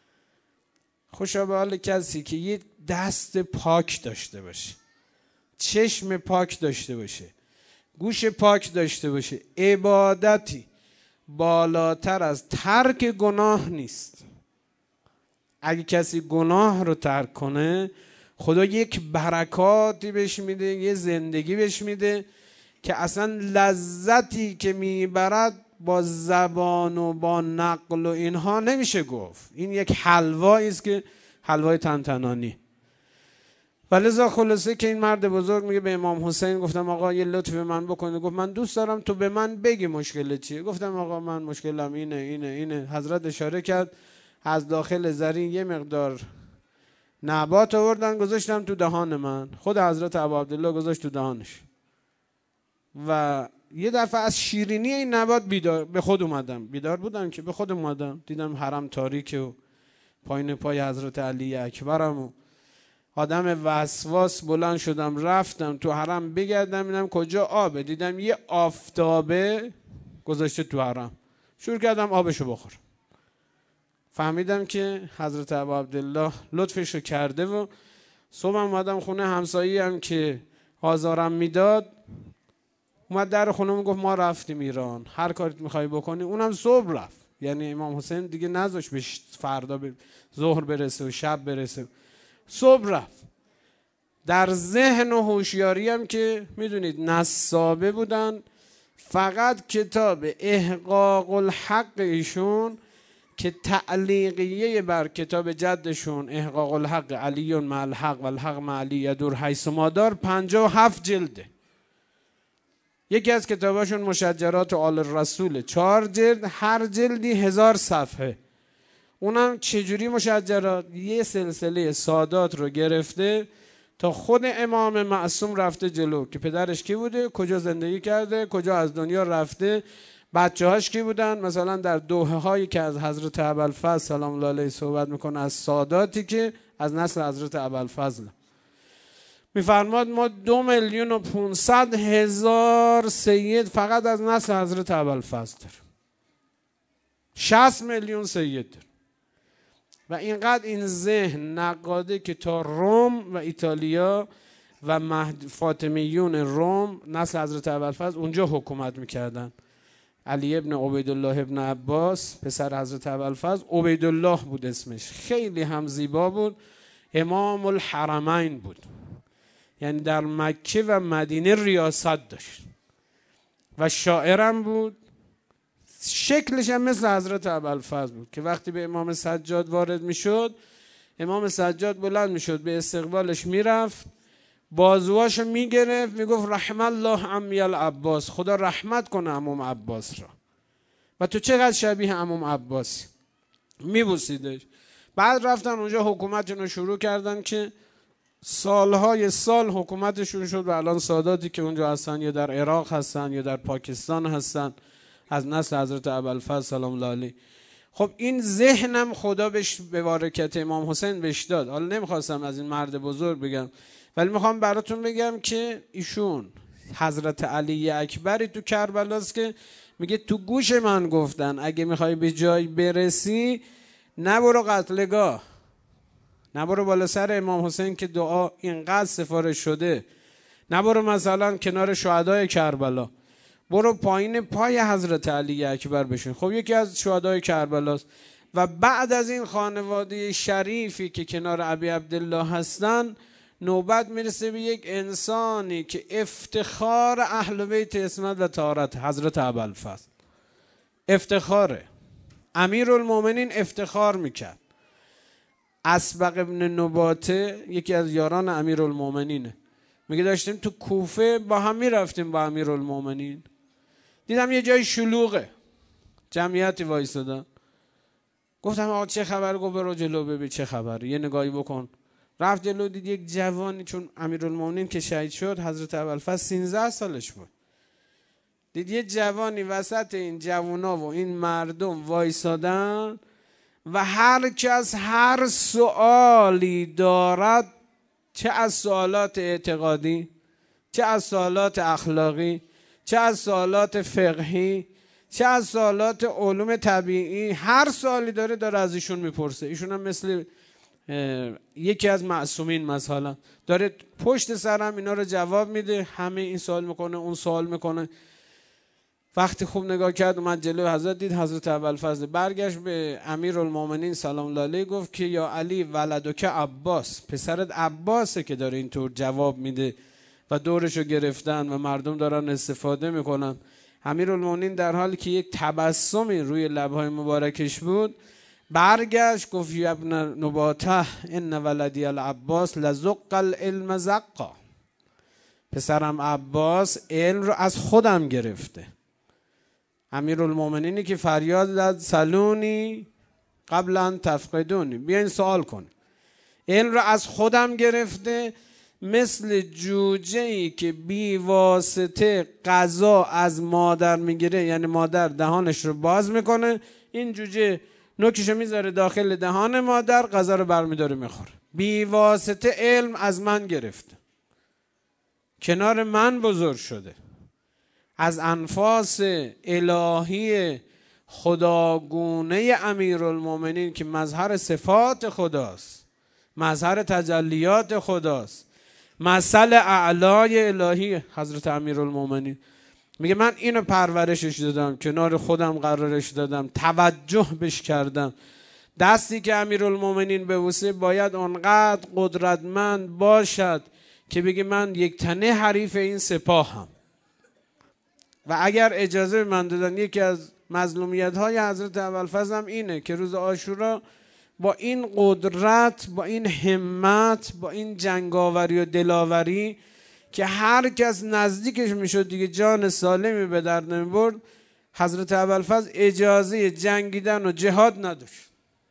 خوشا به حال کسی که یه دست پاک داشته باشه، چشم پاک داشته باشه، گوش پاک داشته باشه. عبادتی بالاتر از ترک گناه نیست. اگه کسی گناه رو ترک کنه، خدا یک برکاتی بهش میده، یه زندگی بهش میده که اصلا لذتی که میبرد با زبان و با نقل و اینها نمیشه گفت. این یک حلوایی است که حلوای تنتنانی. ولذا خلاصه که این مرد بزرگ میگه به امام حسین گفتم آقا یه لطف به من بکنه. گفت من دوست دارم تو به من بگی مشکل چیه. گفتم آقا من مشکلم اینه اینه اینه. حضرت اشاره کرد از داخل زرین یه مقدار نبات آوردن گذاشتم تو دهان من. خود حضرت ابا عبدالله گذاشت تو دهانش و یه دفعه از شیرینی این نبات بیدار به خود اومدم. بیدار بودم که به خود اومدم، دیدم حرم تاریکه و پایین پای حضرت علی اکبرم و آدم وسواس. بلند شدم رفتم تو حرم بگردم ببینم کجا آبه. دیدم یه آفتابه گذاشته تو حرم. شروع کردم آبشو بخورم. فهمیدم که حضرت ابا عبدالله لطفشو کرده و صبح اومدم خونه. همسایه‌ای هم که آزارم میداد اومد در خونه گفت ما رفتیم ایران، هر کاریت میخوای بکنی. اونم صبح رفت. یعنی امام حسین دیگه نذاشت به فردا به ظهر برسه و شب برسه، صبح رفت. در ذهن و هوشیاری هم که میدونید نسابه بودن. فقط کتاب احقاق الحق ایشون که تعلیقیه بر کتاب جدشون احقاق الحق علی مع الحق و الحق مع علی یدور حیث ما دار پنجاه و هفت جلده. یکی از کتاباشون مشجرات آل الرسول چهار جلد، هر جلدی هزار صفحه. اونم چجوری مشجرات؟ یه سلسله سادات رو گرفته تا خود امام معصوم رفته جلو که پدرش کی بوده، کجا زندگی کرده، کجا از دنیا رفته، بچه هاش کی بودن. مثلا در دوحه هایی که از حضرت ابوالفضل سلام الله علیه صحبت میکنه، از ساداتی که از نسل حضرت ابوالفضل میفرماد ما دو میلیون و پونصد هزار سید فقط از نسل حضرت ابوالفضل داریم. شصت میلیون سید داریم. و اینقدر این ذهن نقاده که تا روم و ایتالیا و فاطمیون روم نسل حضرت ابوالفضل اونجا حکومت میکردن. علی ابن عبیدالله ابن عباس پسر حضرت ابوالفضل، عبیدالله بود اسمش، خیلی هم زیبا بود. امام الحرمین بود، یعنی در مکه و مدینه ریاست داشت و شاعرم بود. شکلش هم مثل حضرت ابوالفضل بود که وقتی به امام سجاد وارد میشد، امام سجاد بلند میشد به استقبالش میرفت، بازوهاشو میگرفت میگفت رحم الله عمی العباس، خدا رحمت کنه عموم عباس را، و تو چقدر شبیه عموم عباسی. میبوسیدش. بعد رفتن اونجا حکومتشون رو شروع کردن که سالهای سال حکومتشون شد و الان ساداتی که اونجا هستن یا در عراق هستن یا در پاکستان هستن از نسل حضرت ابوالفضل سلام الله علیه. خب این ذهنم خدا بهش به برکت امام حسین بهش داد. حالا نمیخواستم از این مرد بزرگ بگم، ولی میخوام براتون بگم که ایشون حضرت علی اکبری تو کربلاست که میگه تو گوش من گفتن اگه میخوای به جای برسی نبرو قتلگاه، نبرو بالا سر امام حسین که دعا اینقدر سفارش شده، نبرو مثلا کنار شهدای کربلا، برو پایین پای حضرت علی اکبر بشین. خب یکی از شهدای کربلاست و بعد از این خانواده شریفی که کنار ابی عبدالله هستن نوبت میرسه به یک انسانی که افتخار اهل بیت اسمت و طهارت، حضرت ابوالفضل. افتخاره. امیرالمومنین افتخار میکرد. اسبق ابن نباته یکی از یاران امیرالمومنینه، میگه داشتیم تو کوفه با هم میرفتیم با امیرالمومنین، دیدم یه جای شلوغه، جمعیتی وایسادن، گفتم آقا چه خبر؟ گفت برو جلو ببین چه خبر، یه نگاهی بکن. رفت جلو، دید یک جوانی، چون امیرالمومنین که شهید شد حضرت ابوالفضل سیزده سالش بود، دید یه جوانی وسط این جوانا و این مردم وایسادن و هر کس هر سوالی دارد، چه از سوالات اعتقادی، چه از سوالات اخلاقی، چه از سوالات فقهی، چه از سوالات علوم طبیعی، هر سوالی داره داره از ایشون میپرسه. ایشون هم مثل یکی از معصومین مثلا داره پشت سرم اینا رو جواب میده، همه این سوال میکنه اون سوال میکنه. وقتی خوب نگاه کرد اومد جلو حضرت، دید حضرت ابوالفضل، برگشت به امیرالمومنین سلام الله علیه گفت که یا علی ولدک عباس، پسرت عباسه که داره اینطور جواب میده و دورشو گرفتن و مردم دارن استفاده میکنن. امیرالمومنین در حالی که یک تبسمی روی لبهای مبارکش بود برگشت گفت یا ابن نباته ان ولدی العباس لزق العلم زقا، پسرم عباس علم رو از خودم گرفته. امیرالمومنینی که فریاد زد سلونی قبل ان تفقدونی، بیاین سوال کن، علم رو از خودم گرفته، مثل جوجه‌ای که بی واسطه غذا از مادر میگیره، یعنی مادر دهانش رو باز میکنه، این جوجه نوکشو میذاره داخل دهان مادر، غذا رو برمیداره میخوره. بی واسطه علم از من گرفته، کنار من بزرگ شده، از انفاس الهی خداگونه امیرالمومنین که مظهر صفات خداست، مظهر تجلیات خداست، مثل اعلای الهی حضرت امیرالمومنین. میگه من اینو پرورشش دادم، کنار خودم قرارش دادم، توجه بش کردم. دستی که امیرالمومنین ببوسه باید اونقدر قدرتمند باشد که بگه من یک تنه حریف این سپاهم. و اگر اجازه من دادن، یکی از مظلومیت های حضرت ابوالفضل هم اینه که روز عاشورا با این قدرت، با این همت، با این جنگاوری و دلاوری که هر کس نزدیکش میشد دیگه جان سالمی به در نمیبرد، حضرت ابوالفضل اجازه جنگیدن و جهاد نداشت.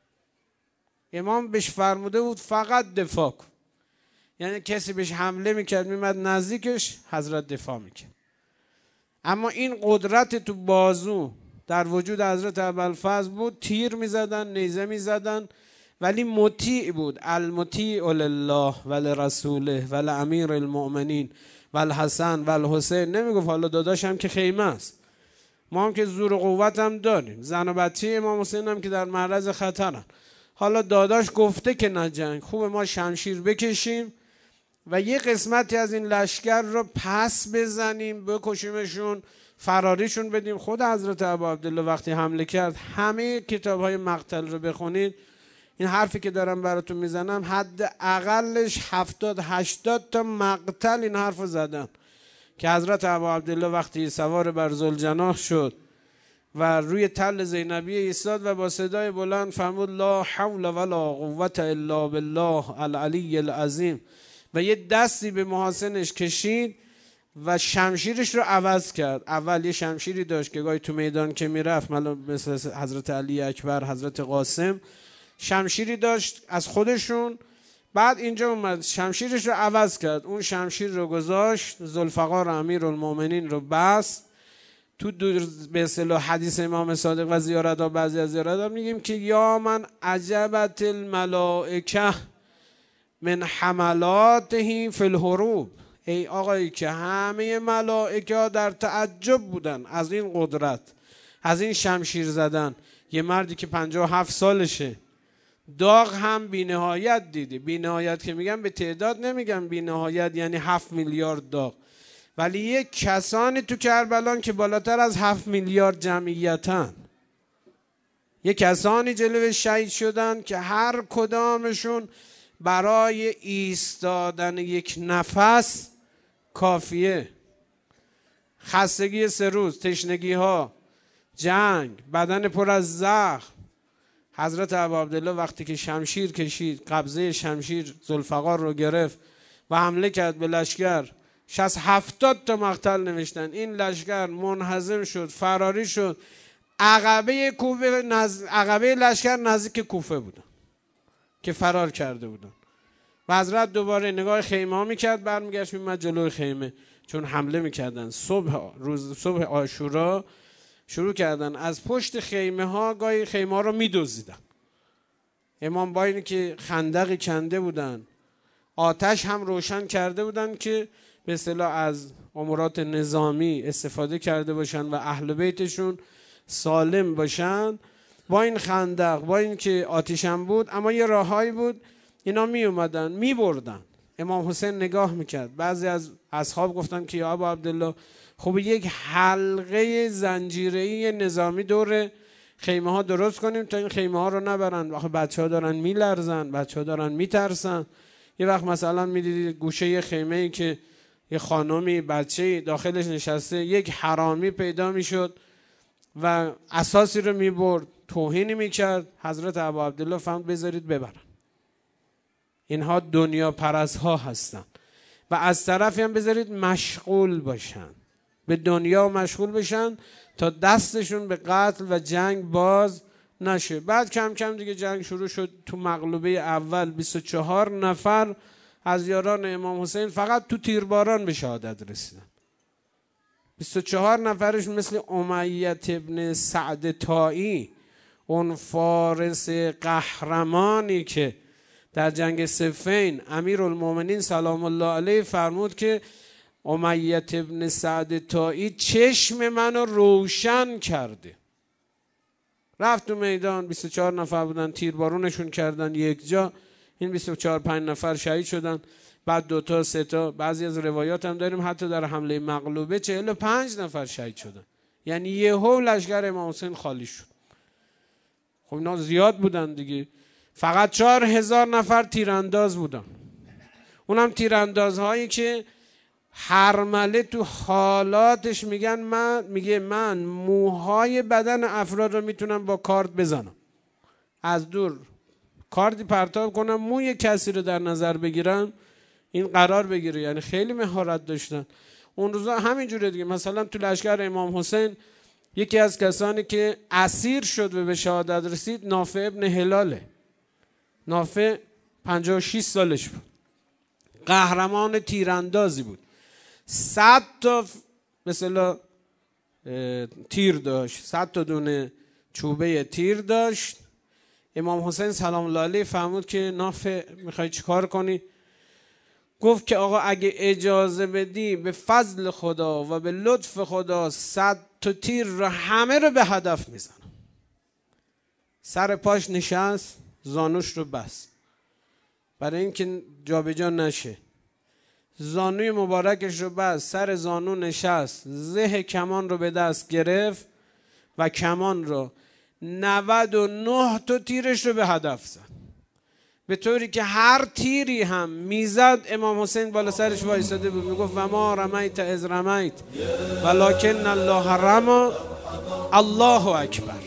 امام بهش فرموده بود فقط دفاع کن، یعنی کسی بهش حمله میکرد میمد نزدیکش حضرت دفاع میکرد. اما این قدرت تو بازو در وجود حضرت ابوالفضل بود، تیر میزدن، نیزه میزدن، ولی مطیع بود. المطیع لله ولرسوله ولامیر المؤمنین والحسن والحسین. نمیگفت حالا داداشم که خیمه است، ما هم که زور و قوت هم داریم، زن و بچه امام حسین هم که در معرض خطرن، حالا داداش گفته که نه جنگ، خوبه ما شمشیر بکشیم و یه قسمتی از این لشکر رو پس بزنیم، بکشیمشون، فراریشون بدیم. خود حضرت ابا عبدالله وقتی حمله کرد، همه کتاب های مقتل رو بخونید، این حرفی که دارم براتون میزنم حد اقلش هفتاد هشتاد تا مقتل این حرف رو زدن که حضرت ابا عبدالله وقتی سوار بر ذوالجناح شد و روی تل زینبیه ایستاد و با صدای بلند فرمود لا حول ولا قوة الا بالله العلی العظیم و یه دستی به محاسنش کشید و شمشیرش رو عوض کرد. اول یه شمشیری داشت که گاهی تو میدان که میرفت مثل حضرت علی اکبر، حضرت قاسم، شمشیری داشت از خودشون، بعد اینجا اومد شمشیرش رو عوض کرد، اون شمشیر رو گذاشت، ذوالفقار امیرالمومنین رو بست. تو به اصطلاح حدیث امام صادق و زیارت ها، بعضی از زیارت ها میگیم که یا من عجبت الملائکه من حملاته فی الحروب، ای آقایی که همه ملائکه در تعجب بودن از این قدرت، از این شمشیر زدن. یه مردی که پنجاه و هفت سالشه، داغ هم بی نهایت دیده. بی نهایت که میگم به تعداد نمیگم بی نهایت یعنی هفت میلیارد داغ، ولی یک کسانی تو کربلان که بالاتر از هفت میلیارد جمعیتن، یک کسانی جلوی شهید شدن که هر کدامشون برای ایستادن یک نفس کافیه. خستگی سه روز، تشنگی ها، جنگ، بدن پر از زخم. حضرت ابا عبدالله وقتی که شمشیر کشید، قبضه شمشیر ذوالفقار رو گرفت و حمله کرد به لشکر، شصت هفتاد تا مقتل نوشتن. این لشکر منهزم شد، فراری شد. عقبه کوفه نز... عقبه لشکر نزدیک کوفه بودن که فرار کرده بودن و حضرت دوباره نگاه خیمه ها میکرد، برمیگشت میمد جلوی خیمه، چون حمله میکردن. صبح روز صبح عاشورا شروع کردن از پشت خیمه ها، گاهی خیمه ها رو میدزدیدن. امام با اینی که خندقی کنده بودن، آتش هم روشن کرده بودن که به اصطلاح از امورات نظامی استفاده کرده باشن و اهل بیتشون سالم باشن، با این خندق، با این که آتش هم بود، اما یه راههایی بود اینا می اومدن می بردن. امام حسین نگاه میکرد. بعضی از اصحاب گفتن که یا ابا عبدالله خب یک حلقه زنجیره‌ای نظامی دور خیمه ها درست کنیم تا این خیمه ها رو نبرن. آخه بچه ها دارن میلرزن، بچه ها دارن میترسن. یه وقت مثلا میدیدید گوشه خیمه ای که یه خانمی بچه‌ای داخلش نشسته، یک حرامی پیدا میشد و اساسی رو میبرد، توهینی میکرد. حضرت ابا عبدالله فهمید بذارید ببرن، اینها دنیا پرست ها هستن و از طرفی هم بذارید مشغول باشن، به دنیا مشغول بشن تا دستشون به قتل و جنگ باز نشه. بعد کم کم دیگه جنگ شروع شد. تو مغلوبه اول بیست و چهار نفر از یاران امام حسین فقط تو تیرباران به شهادت رسیدن. بیست و چهار نفرش مثل امیت ابن سعد طائی، اون فارس قهرمانی که در جنگ صفین امیرالمومنین سلام الله علیه فرمود که امیت ابن سعد طائی چشم منو روشن کرده. رفت تو میدان، بیست و چهار نفر بودن، تیربارونشون کردن یک جا. این بیست و چهار پنج نفر شهید شدن، بعد دوتا سه تا، بعضی از روایات هم داریم حتی در حمله مغلوبه چهل و پنج نفر شهید شدن. یعنی یهو لشکر امام حسین خالی شد. خب اینا زیاد بودن دیگه. فقط چهار هزار نفر تیرانداز بودن، اونم تیراندازهایی که هرمله تو حالاتش میگن من میگه من موهای بدن افراد رو میتونم با کارت بزنم، از دور کاردی پرتاب کنم، موی کسی رو در نظر بگیرم این قرار بگیره. یعنی خیلی مهارت داشتن اون روزا. همینجوره دیگه. مثلا تو لشکر امام حسین یکی از کسانی که اسیر شد و به شهادت رسید نافع ابن هلاله. نافع پنجاه و شش سالش بود، قهرمان تیراندازی بود، صد تا مثلا تیر داشت، صد تا دونه چوبه تیر داشت. امام حسین سلام الله علیه فرمود که نافع میخوای چیکار کنی؟ گفت که آقا اگه اجازه بدی به فضل خدا و به لطف خدا صد تا تیر رو همه رو به هدف میزنم. سر پاش نشست، زانوش رو بست برای اینکه جابجا نشه، زانوی مبارکش رو بست، سر زانو نشست، زه کمان رو به دست گرفت و کمان رو نود و نه تا تیرش رو به هدف زد، به طوری که هر تیری هم میزد امام حسین بالا سرش وایساده بود میگفت و ما رمیت از رمیت ولکن الله رمی. الله اکبر،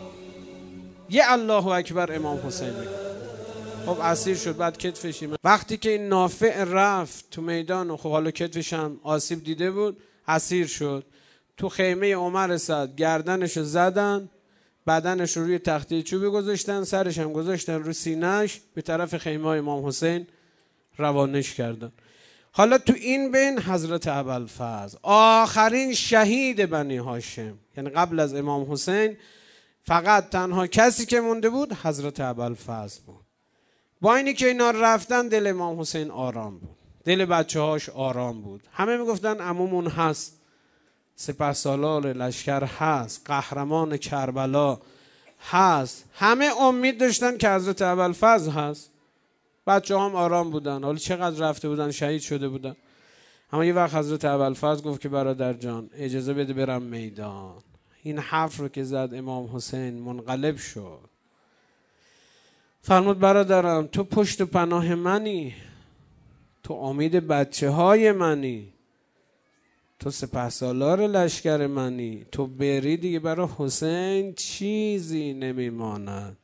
یه الله اکبر امام حسین میگه. خب اسیر شد، بعد کتفش وقتی که این نافع رفت تو میدان و خب حالا کتفش هم آسیب دیده بود، اسیر شد. تو خیمه عمر سعد گردنش رو زدن، بدنش رو روی تخته چوبی گذاشتن، سرش هم گذاشتن رو سینه‌اش، به طرف خیمه امام حسین روانش کردن. حالا تو این بین حضرت ابوالفضل آخرین شهید بنی هاشم، یعنی قبل از امام حسین فقط تنها کسی که مونده بود حضرت ابوالفضل بود. با اینی که اینا رفتن دل امام حسین آرام بود، دل بچه هاش آرام بود. همه میگفتن عمومون هست، سپهسالار لشکر هست، قهرمان کربلا هست. همه امید داشتن که حضرت ابوالفضل هست. بچه هم آرام بودن. حالا چقدر رفته بودن شهید شده بودن. اما یه وقت حضرت ابوالفضل گفت که برادر جان اجازه بده برم میدان. این حرف رو که زد امام حسین منقلب شد. فرمود برادرم تو پشت و پناه منی، تو امید بچه های منی، تو سپهسالار لشکر منی، تو بری دیگه برای حسین چیزی نمیماند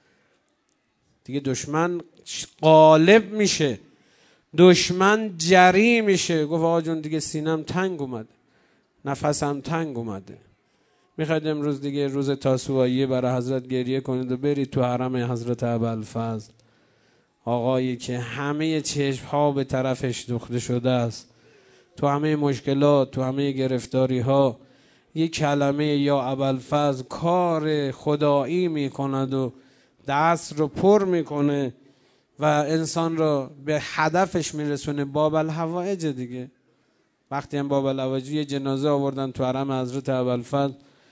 دیگه. دشمن غالب میشه، دشمن جری میشه. گفت آقا جون دیگه سینم تنگ اومده، نفسم تنگ اومده، میخواید امروز دیگه روز تاسوعیه برای حضرت گریه کنید و برید تو حرم حضرت ابوالفضل، آقایی که همه چشم ها به طرفش دوخته شده است، تو همه مشکلات، تو همه گرفتاری ها یک کلمه یا ابوالفضل کار خدایی میکند و دست رو پر میکنه و انسان رو به هدفش میرسونه. باب الحوائج دیگه. وقتی هم باب الحوائج یه جنازه آوردن تو حرم حضرت ابوالفضل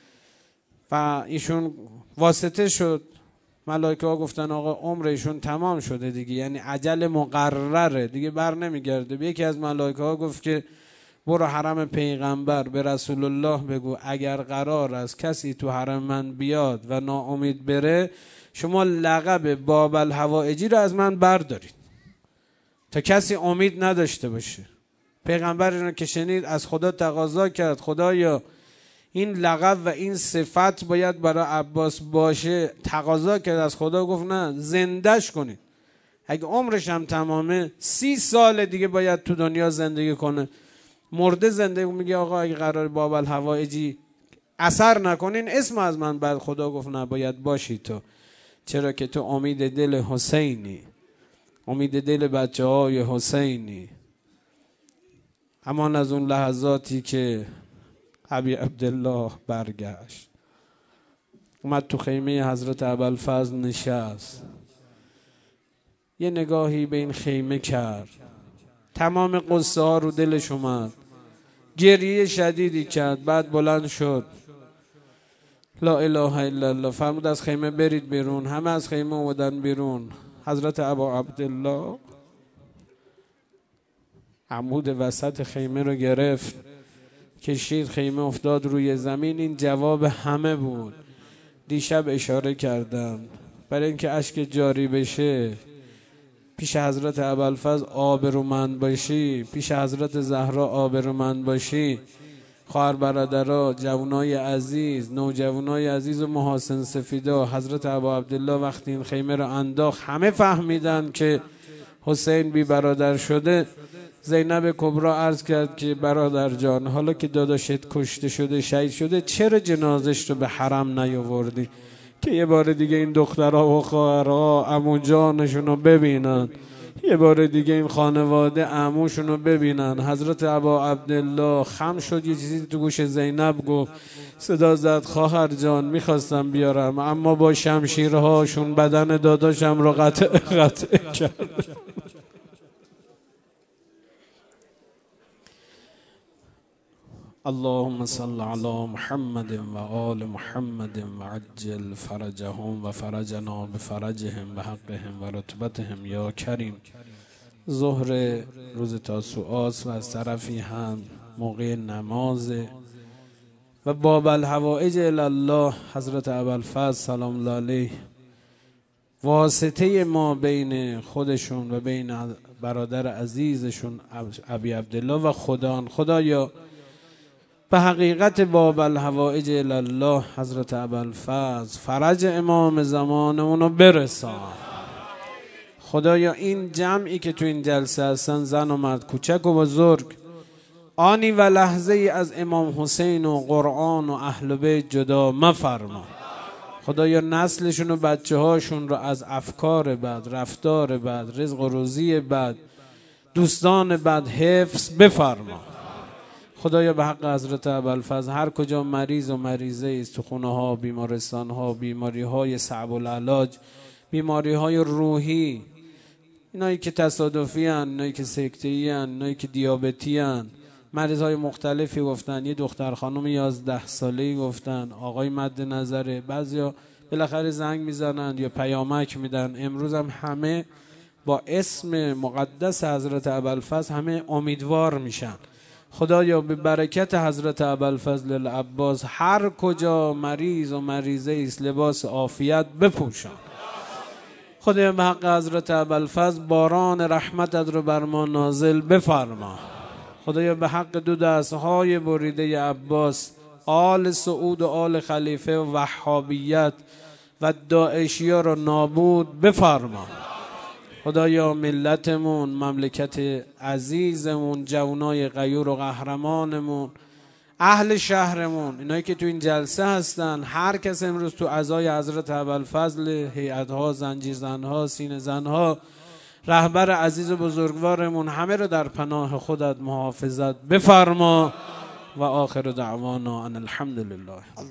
و ایشون واسطه شد، ملائکه ها گفتن آقا عمر ایشون تمام شده دیگه، یعنی اجل مقرره دیگه، بر نمیگرده. یکی از ملائکه ها گفت که برو حرم پیغمبر به رسول الله بگو اگر قرار است کسی تو حرم من بیاد و ناامید بره، شما لقب باب الحوائجی رو از من بردارید تا کسی امید نداشته باشه. پیغمبر اینو که شنید از خدا تقاضا کرد خدایا این لقب و این صفت باید برای عباس باشه. تقاضا کرد از خدا، گفت نه زندهش کنید. اگه عمرش هم تمامه سی سال دیگه باید تو دنیا زندگی کنه. مرده زنده میگه آقا اگه قرار باب الهوایجی اثر نکنین اسم از من بعد. خدا گفت نه باید باشی تو، چرا که تو امید دل حسینی، امید دل بچه های حسینی. همان از اون لحظاتی که ابی عبدالله برگشت اومد تو خیمه حضرت ابوالفضل نشست، یه نگاهی به این خیمه کرد، تمام قصه ها رو دلش اومد، گریه شدیدی کرد، بعد بلند شد لا اله الا الله فرمود از خیمه برید بیرون. همه از خیمه اومدن بیرون. حضرت ابا عبدالله عمود وسط خیمه رو گرفت، کشید، خیمه افتاد روی زمین. این جواب همه بود. دیشب اشاره کردم برای اینکه اشک جاری بشه پیش حضرت ابوالفضل آبرومند باشی، پیش حضرت زهرا آبرومند باشی. خواهر برادرها، جوانای عزیز، نوجوانای عزیز و محاسن سفیدا، حضرت ابا عبدالله وقتی این خیمه رو انداخت همه فهمیدن که حسین بی برادر شده. زینب کبری عرض کرد که برادر جان حالا که داداشت کشته شده شهید شده چرا جنازش رو به حرم نیاوردی که یه بار دیگه این دخترها و خواهرها عمو جانشون رو ببینن، یه بار دیگه این خانواده عموشون رو ببینن. حضرت ابا عبدالله خم شد، یه چیزی تو گوش زینب گفت، صدا زد خواهر جان میخواستم بیارم اما با شمشیرهاشون بدن داداشم رو قطع قطع کرد. اللهم صل علی محمد و آل محمد و عجل فرجهم و فرجنا بفرجهم و حقهم و رتبتهم یا کریم. ظهر روز تاسوعاست و از طرفی هم موقع نماز و باب الحوائج الله حضرت ابوالفضل سلام الله علیه واسطه ما بین خودشون و بین برادر عزیزشون ابی عبدالله و خدا. خدایا به حقیقت باب الحوائج الله حضرت ابوالفضل فرج امام زمانمون رو برسان. خدایا این جمعی که تو این جلسه هستن زن و مرد کوچک و بزرگ آنی و لحظه ای از امام حسین و قرآن و اهل بیت جدا مفرما. خدایا نسلشون و بچه هاشون رو از افکار بد، رفتار بد، رزق و روزی بد، دوستان بد حفظ بفرما. خدایا به حق حضرت ابوالفضل هر کجا مریض و مریضه است، تو خونه ها، بیمارستان ها، بیماری های صعب العلاج، بیماری های روحی، اینایی که تصادفی هن، اینایی که سکته‌ای هن، اینایی که دیابتی هن، مریض های مختلفی گفتن. یه دختر خانم یازده ساله‌ای گفتن آقای مد نظره. بعضیا بالاخره زنگ میزنن یا پیامک میدن. امروز هم همه با اسم مقدس حضرت ابوالفضل همه امیدوار میشن. خدایا به برکت حضرت ابوالفضل العباس هر کجا مریض و مریضه است لباس عافیت بپوشان. خدایا به حق حضرت ابوالفضل باران رحمتت رو بر ما نازل بفرما. خدایا به حق دو دستهای بریده عباس آل سعود و آل خلیفه و وهابیت و داعشیا رو نابود بفرما. خدایا ملتمون، مملکت عزیزمون، جوانای غیور و قهرمانمون، اهل شهرمون، اینایی که تو این جلسه هستن، هر کس امروز تو عزای حضرت ابوالفضل، هیئت‌ها، زنجیرزن‌ها، سینه زن‌ها، رهبر عزیز و بزرگوارمون، همه رو در پناه خودت محافظت بفرما. و آخر دعوانا ان الحمد لله.